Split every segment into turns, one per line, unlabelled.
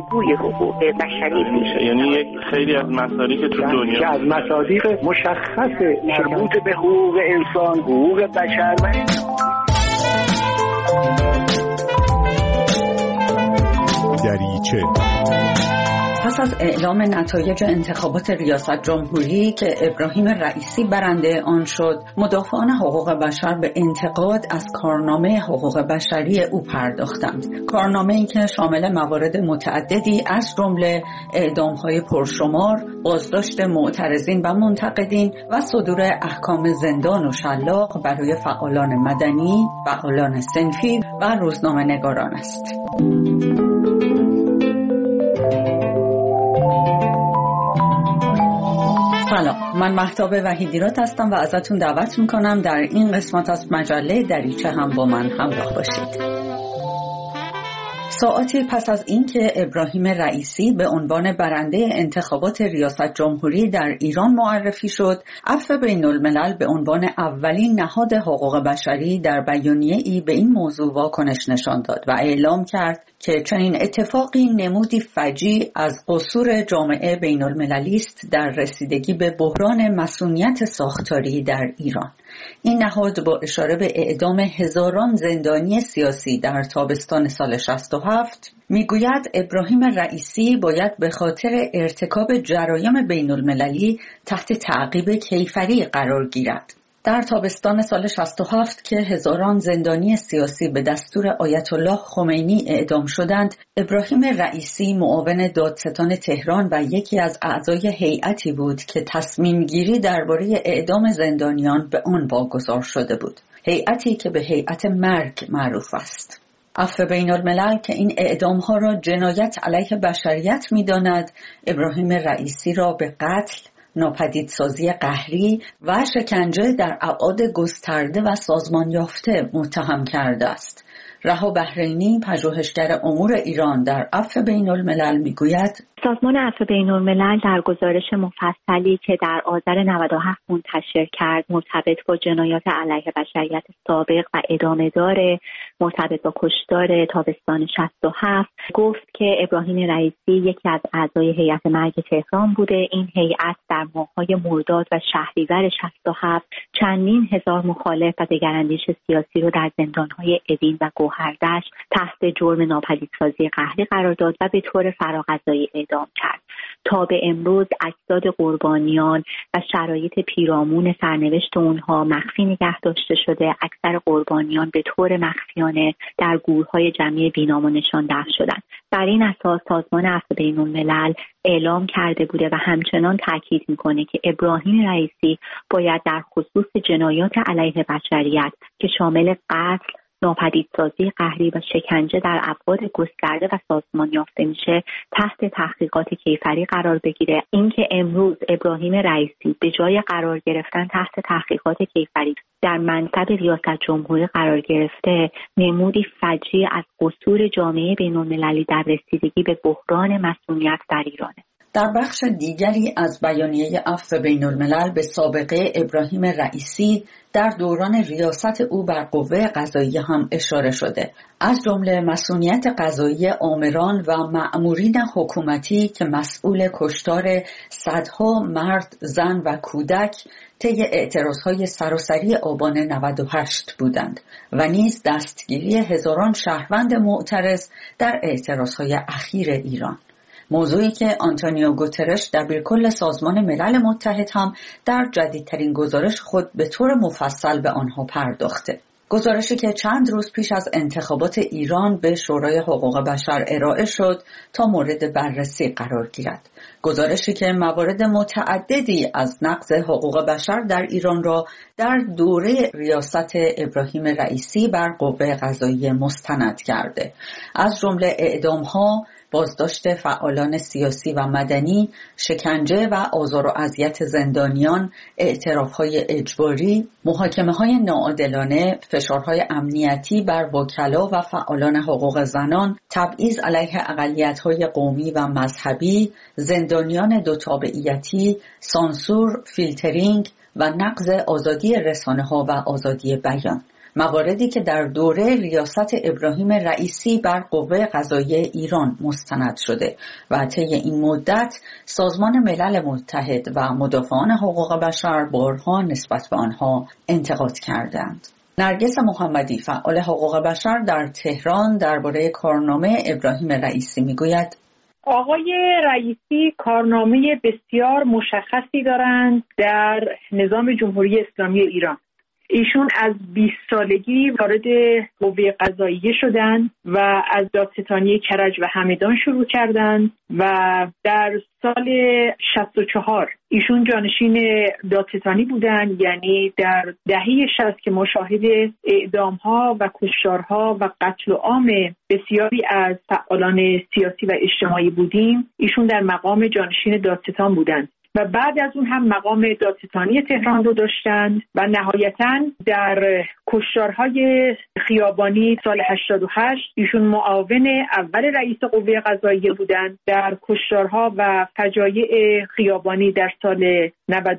بازگوی حقوق بشری میشه.
یعنی یک خیلی از مصادیق تو دنیا
که از مصادیق مشخص مربوط به حقوق انسان، حقوق بشر و
دریچه.
پس از اعلام نتایج انتخابات ریاست جمهوری که ابراهیم رئیسی برنده آن شد، مدافعان حقوق بشر به انتقاد از کارنامه حقوق بشری او پرداختند. کارنامه‌ای که شامل موارد متعددی از جمله اعدام‌های پرشمار، بازداشت معترضین و منتقدین و صدور احکام زندان و شلاق برای فعالان مدنی، فعالان صنفی و روزنامه‌نگاران است. سلام، من مهتاب وحیدیراد هستم و ازتون دعوت میکنم در این قسمت از مجله دریچه هم با من همراه باشید. ساعتی پس از اینکه ابراهیم رئیسی به عنوان برنده انتخابات ریاست جمهوری در ایران معرفی شد، عفو بین‌الملل به عنوان اولین نهاد حقوق بشری در بیانیه‌ای به این موضوع واکنش نشان داد و اعلام کرد که چنین اتفاقی نمودی فجیع از قصور جامعه بین‌المللی است در رسیدگی به بحران مصونیت ساختاری در ایران. این نهاد با اشاره به اعدام هزاران زندانی سیاسی در تابستان سال 67 میگوید ابراهیم رئیسی باید به خاطر ارتکاب جرایم بین‌المللی تحت تعقیب کیفری قرار گیرد. در تابستان سال 67 که هزاران زندانی سیاسی به دستور آیت الله خمینی اعدام شدند، ابراهیم رئیسی معاون دادستان تهران و یکی از اعضای هیئتی بود که تصمیم گیری درباره اعدام زندانیان به آن واگذار شده بود. هیئتی که به هیئت مرگ معروف است. عفو بین‌الملل که این اعدام‌ها را جنایت علیه بشریت می‌داند، ابراهیم رئیسی را به قتل، ناپدیدسازی قهری و شکنجه در ابعاد گسترده و سازمان یافته متهم کرده است. رها بحرینی، پژوهشگر امور ایران در عفو بین‌الملل میگوید
سازمان عفو بین‌الملل در گزارش مفصلی که در آذر 97 منتشر کرد مرتبط با جنایات علیه بشریت سابق و ادامه داره مرتبط با کشتار تابستان 67 گفت که ابراهیم رئیسی یکی از اعضای هیئت مرگ تهران بوده. این هیئت در ماه‌های مرداد و شهریور 67 چندین هزار مخالف و دگراندیش سیاسی رو در زندان‌های اوین و گوهردشت تحت جرم ناپدیدسازی قهری قرار داد و به طور فراقضایی اعدام کرد. تا به امروز اجساد قربانیان و شرایط پیرامون سرنوشت اونها مخفی نگه داشته شده. اکثر قربانیان به طور مخفیانه در گورهای جمعی بینام نشانده شدند. بر این اساس سازمان عفو بین‌الملل اعلام کرده بوده و همچنان تاکید میکنه که ابراهیم رئیسی باید در خصوص جنایات علیه بشریت که شامل قتل، ناپدیدسازی قهری و شکنجه در ابعاد گسترده و سازمان یافته میشه تحت تحقیقات کیفری قرار بگیره. اینکه امروز ابراهیم رئیسی به جای قرار گرفتن تحت تحقیقات کیفری در منصب ریاست جمهوری قرار گرفته نمودی فجیع از قصور جامعه بین‌المللی در رسیدگی به بحران مصونیت در ایرانه.
در بخش دیگری از بیانیه عفو بین‌الملل به سابقه ابراهیم رئیسی در دوران ریاست او بر قوه قضاییه هم اشاره شده، از جمله مصونیت قضایی آمران و مأمورین حکومتی که مسئول کشتار صدها مرد، زن و کودک طی اعتراضهای سراسری آبان 98 بودند و نیز دستگیری هزاران شهروند معترض در اعتراضهای اخیر ایران. موضوعی که آنتونیو گوترش دبیرکل سازمان ملل متحد هم در جدیدترین گزارش خود به طور مفصل به آنها پرداخته. گزارشی که چند روز پیش از انتخابات ایران به شورای حقوق بشر ارائه شد تا مورد بررسی قرار گیرد. گزارشی که موارد متعددی از نقض حقوق بشر در ایران را در دوره ریاست ابراهیم رئیسی بر قوه قضاییه مستند کرده، از جمله اعدام‌ها، بازداشت فعالان سیاسی و مدنی، شکنجه و آزار و اذیت زندانیان، اعتراف‌های اجباری، محاکمه‌های ناعادلانه، فشارهای امنیتی بر وکلا و فعالان حقوق زنان، تبعیض علیه اقلیت‌های قومی و مذهبی، زندانیان دو تابعیتی، سانسور، فیلترینگ و نقض آزادی رسانه‌ها و آزادی بیان. مواردی که در دوره ریاست ابراهیم رئیسی بر قوه قضاییه ایران مستند شده و طی این مدت سازمان ملل متحد و مدافعان حقوق بشر بارها نسبت به آنها انتقاد کردند. نرگس محمدی فعال حقوق بشر در تهران درباره کارنامه ابراهیم رئیسی میگوید:
آقای رئیسی کارنامه بسیار مشخصی دارند در نظام جمهوری اسلامی ایران. ایشون از 20 سالگی وارد قوه قضاییه شدند و از دادستانی کرج و همدان شروع کردند و در سال 64 ایشون جانشین دادستانی بودند، یعنی در دهه 60 که ما شاهد اعدام‌ها و کشتارها و قتل عام بسیاری از فعالان سیاسی و اجتماعی بودیم، ایشون در مقام جانشین دادستان بودند و بعد از اون هم مقام دادستانی تهران رو داشتند و نهایتاً در کشتارهای خیابانی سال 88 ایشون معاون اول رئیس قوه قضاییه بودند. در کشتارها و فجایع خیابانی در سال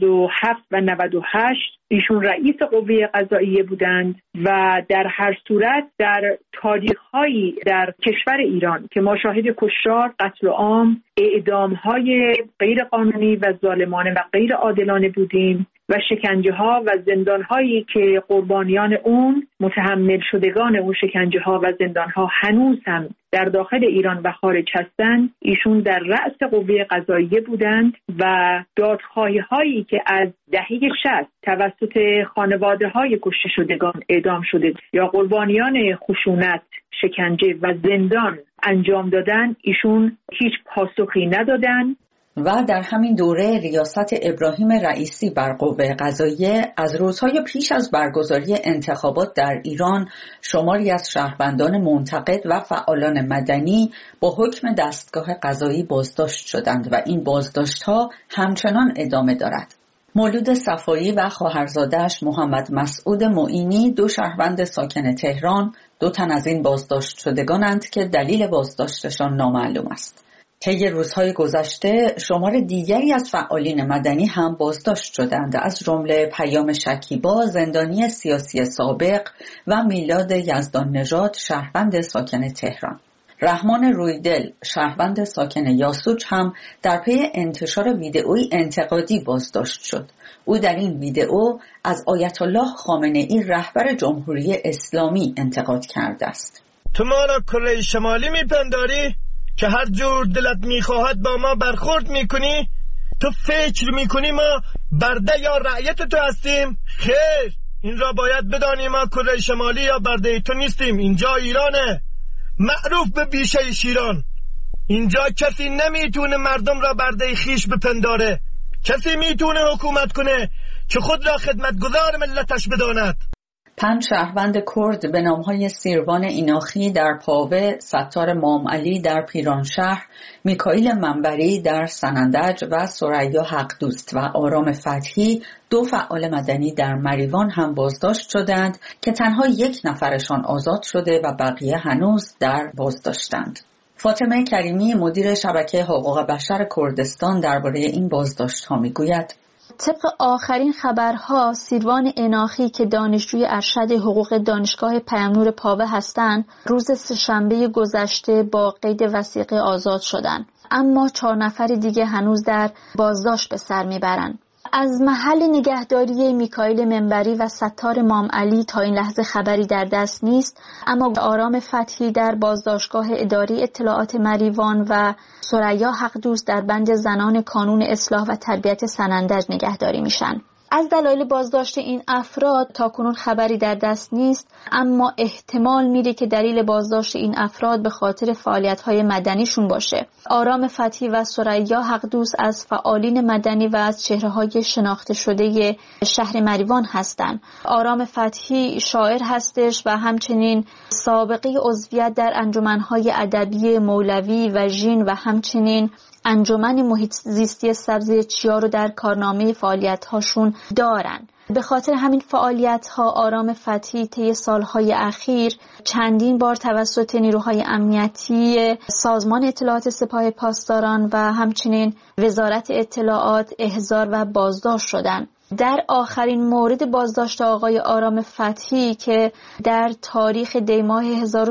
97 و 98 ایشون رئیس قوه قضاییه بودند و در هر صورت در تاریخ‌هایی در کشور ایران که ما شاهد کشتار، قتل عام، اعدام‌های غیرقانونی و ظالمانه و غیر عادلانه بودیم و شکنجه‌ها و زندان‌هایی که قربانیان اون، متحمل شدگان اون شکنجه‌ها و زندان‌ها هنوز هم در داخل ایران و خارج هستند، ایشون در رأس قوه قضاییه بودند و دادخواهی‌هایی که از دهه 60 توسط خانواده‌های کشته شدگان اعدام شده یا قربانیان خشونت، شکنجه و زندان انجام دادن، ایشون هیچ پاسخی ندادند.
و در همین دوره ریاست ابراهیم رئیسی بر قوه قضاییه از روزهای پیش از برگزاری انتخابات در ایران شماری از شهروندان منتقد و فعالان مدنی با حکم دستگاه قضایی بازداشت شدند و این بازداشت‌ها همچنان ادامه دارد. مولود صفایی و خواهرزاده‌اش محمد مسعود معینی، دو شهروند ساکن تهران، 2 تن از این بازداشت شدگانند که دلیل بازداشتشان نامعلوم است. طی روزهای گذشته شمار دیگری از فعالین مدنی هم بازداشت شدند، از جمله پیام شکیبا، زندانی سیاسی سابق، و میلاد یزدان نژاد، شهروند ساکن تهران. رحمان رویدل، شهروند ساکن یاسوج، هم در پی انتشار ویدئویی انتقادی بازداشت شد. او در این ویدئو از آیت الله خامنه‌ای رهبر جمهوری اسلامی انتقاد کرده است.
تو ما را کره شمالی میپنداری که هر جور دلت میخواهد با ما برخورد میکنی؟ تو فکر میکنی ما برده یا رعیت تو هستیم؟ خیر، این را باید بدانی ما کره شمالی یا برده تو نیستیم. اینجا ایرانه، معروف به بیشه شیران. اینجا کسی نمیتونه مردم را برده خیش بپنداره. کسی میتونه حکومت کنه که خود را خدمتگزار ملتش بداند.
5 شهروند کرد به نامهای سیروان ایناخی در پاوه، ستار مامعلی در پیرانشهر، میکائیل منبری در سنندج و ثریا حقدوست و آرام فتحی، 2 فعال مدنی در مریوان هم بازداشت شدند که تنها 1 نفرشان آزاد شده و بقیه هنوز در بازداشتند. فاطمه کریمی، مدیر شبکه حقوق بشر کردستان، درباره این بازداشت‌ها میگوید:
طبق آخرین خبرها سیروان ایناخی که دانشجوی ارشد حقوق دانشگاه پیام‌نور پاوه هستند، روز سه‌شنبه گذشته با قید وثیقه آزاد شدند، اما 4 نفر دیگه هنوز در بازداشت به سر میبرند. از محل نگهداری میکائیل منبری و ستار مامعلی تا این لحظه خبری در دست نیست، اما آرام فتحی در بازداشتگاه اداری اطلاعات مریوان و ثریا حقدوست در بند زنان کانون اصلاح و تربیت سنندج نگهداری میشن. از دلایل بازداشت این افراد تاکنون خبری در دست نیست، اما احتمال میره که دلیل بازداشت این افراد به خاطر فعالیت‌های مدنیشون باشه. آرام فتحی و ثریا حقدوست از فعالین مدنی و از چهره‌های شناخته شده شهر مریوان هستند. آرام فتحی شاعر هستش و همچنین سابقه عضویت در انجمن‌های ادبی مولوی و ژین و همچنین انجمن محیط زیستی سبز چیا رو در کارنامه فعالیت‌هاشون دارن. به خاطر همین فعالیت‌ها آرام فتحی طی سالهای اخیر چندین بار توسط نیروهای امنیتی سازمان اطلاعات سپاه پاسداران و همچنین وزارت اطلاعات احضار و بازداشت شدند. در آخرین مورد بازداشت آقای آرام فتحی که در تاریخ دی ماه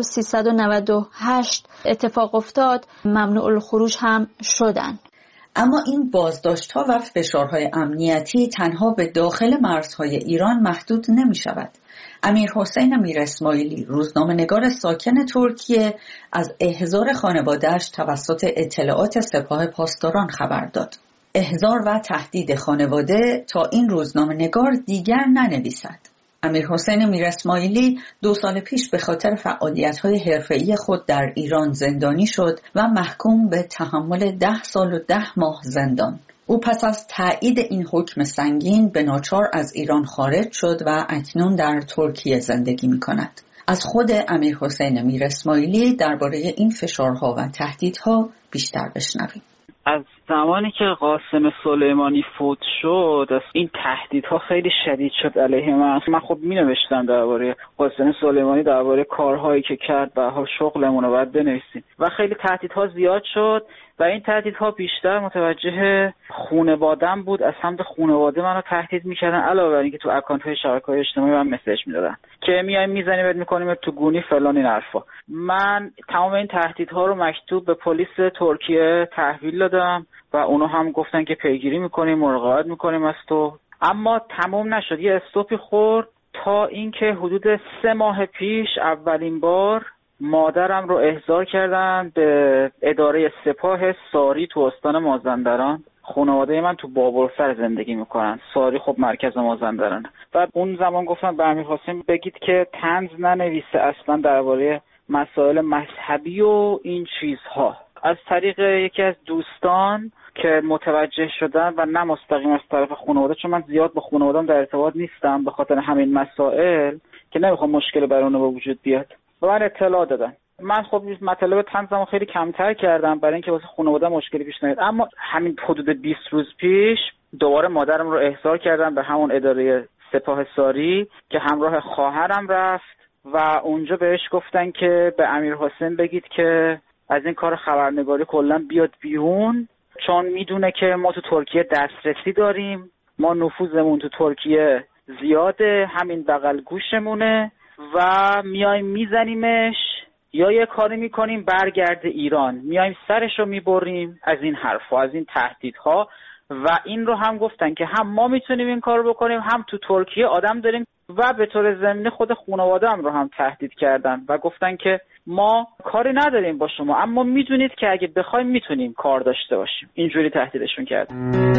1398 اتفاق افتاد ممنوع الخروج هم شدن.
اما این بازداشت‌ها و فشارهای امنیتی تنها به داخل مرزهای ایران محدود نمی شود. امیر حسین میر اسماعیلی، روزنامه‌نگار ساکن ترکیه، از احضار خانواده‌اش توسط اطلاعات سپاه پاسداران خبر داد. احضار و تهدید خانواده تا این روزنامه‌نگار دیگر ننویسد. امیر حسین میر اسماعیلی 2 سال پیش به خاطر فعالیت‌های حرفه‌ای خود در ایران زندانی شد و محکوم به تحمل 10 سال و 10 ماه زندان. او پس از تایید این حکم سنگین به ناچار از ایران خارج شد و اکنون در ترکیه زندگی می‌کند. از خود امیر حسین میر اسماعیلی درباره این فشارها و تهدیدها بیشتر بشنویم.
از زمانی که قاسم سلیمانی فوت شد این تهدیدها خیلی شدید شد علیه من خب می نوشتم درباره قاسم سلیمانی، درباره کارهایی که کرد و شغلمون رو باید بنویسیم و خیلی تهدیدها زیاد شد و این تهدیدها بیشتر متوجه خانواده‌ام بود. از سمت خانواده منو تهدید می‌کردن، علاوه بر اینکه تو اکانت‌های شبکه‌های اجتماعی من مسیج می‌دادن که میایم میزنیمت می‌کنیم تو گونی فلان این حرفا. من تمام این تهدیدها رو مکتوب به پلیس ترکیه تحویل دادم و اونا هم گفتن که پیگیری می‌کنیم، مراقبت می‌کنیم از تو. اما تمام نشد، یه استوپی خورد تا اینکه حدود 3 ماه پیش اولین بار مادرم رو احضار کردن به اداره سپاه ساری تو استان مازندران. خانواده من تو بابرسر زندگی میکنن، ساری خب مرکز مازندران. و اون زمان گفتن به امیر حسین بگید که طنز ننویسه اصلا درباره مسائل مذهبی و این چیزها. از طریق یکی از دوستان که متوجه شدن و نه مستقیم از طرف خانواده، چون من زیاد با خانواده‌ام در ارتباط نیستم به خاطر همین مسائل که نمیخوام مشکل برونه به وجود بیاد، و من اطلاع دادن. من خب مطالب طنزمو خیلی کمتر کردم برای اینکه واسه خانواده مشکلی پیش نیاد. اما همین حدود 20 روز پیش دوباره مادرم رو احضار کردم به همون اداره سپاه ساری که همراه خواهرم رفت و اونجا بهش گفتن که به امیر حسین بگید که از این کار خبرنگاری کلا بیاد بیرون، چون میدونه که ما تو ترکیه دسترسی داریم، ما نفوذمون تو ترکیه زیاده، همین بغل گوشمونه و میایم میزنیمش یا یه کاری میکنیم برگرده ایران، میایم سرشو میبریم. از این حرفا، از این تهدیدها. و این رو هم گفتن که هم ما میتونیم این کار رو بکنیم، هم تو ترکیه آدم داریم. و به طور ضمنی خود خانواده هم رو هم تهدید کردن و گفتن که ما کاری نداریم با شما، اما میدونید که اگه بخوایم میتونیم کار داشته باشیم. اینجوری تهدیدشون کردن.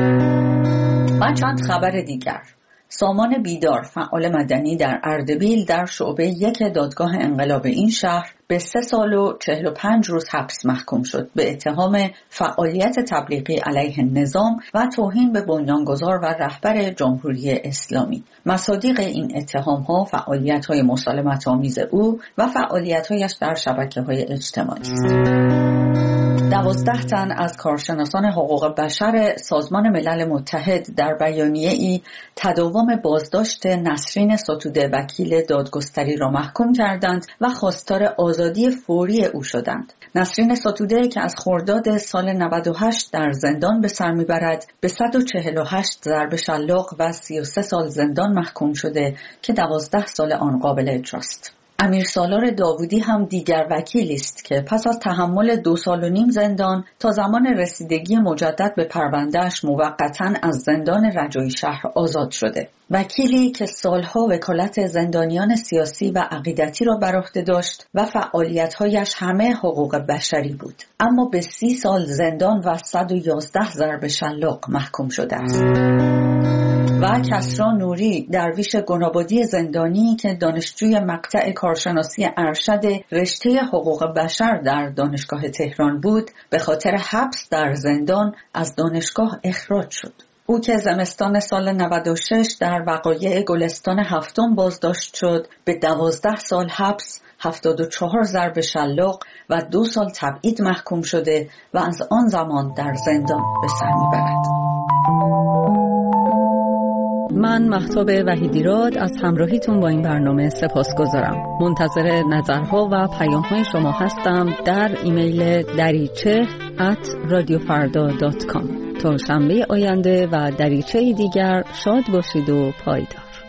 و چند خبر دیگر. سامان بیدار، فعال مدنی در اردبیل، در شعبه 1 دادگاه انقلاب این شهر به 3 سال و 45 روز حبس محکوم شد به اتهام فعالیت تبلیغی علیه نظام و توهین به بنیانگذار و رهبر جمهوری اسلامی. مصادیق این اتهام‌ها فعالیت‌های مسالمت‌آمیز او و فعالیت‌هایش در شبکه‌های اجتماعی است. 12 تن از کارشناسان حقوق بشر سازمان ملل متحد در بیانیه‌ای تداوم بازداشت نسرین ستوده وکیل دادگستری را محکوم کردند و خواستار آزادی فوری او شدند. نسرین ستوده که از خرداد سال 98 در زندان به سر میبرد، به 148 ضرب شلاق و 33 سال زندان محکوم شده که 12 سال آن قابل اجراست. امیر سالار داوودی هم دیگر وکیلی است که پس از تحمل 2 سال و نیم زندان تا زمان رسیدگی مجدد به پروندهش موقتاً از زندان رجایی شهر آزاد شده. وکیلی که سالها وکالت زندانیان سیاسی و عقیدتی را بر عهده داشت و فعالیت‌هایش همه حقوق بشری بود، اما به 30 سال زندان و 111 ضرب شلاق محکوم شده است. و کسری نوری، درویش گنابادی زندانی که دانشجوی مقطع کارشناسی ارشد رشته حقوق بشر در دانشگاه تهران بود، به خاطر حبس در زندان از دانشگاه اخراج شد. او که زمستان سال 96 در وقایع گلستان هفتم بازداشت شد، به 12 سال حبس، 74 ضرب شلاق و 2 سال تبعید محکوم شده و از آن زمان در زندان به سر میبرد. من مهتاب وحیدیراد از همراهیتون با این برنامه سپاسگزارم. منتظر نظرها و پیام‌های شما هستم در ایمیل dariche@radiofarda.com.
تا شنبه آینده و دریچه دیگر شاد باشید و پایدار.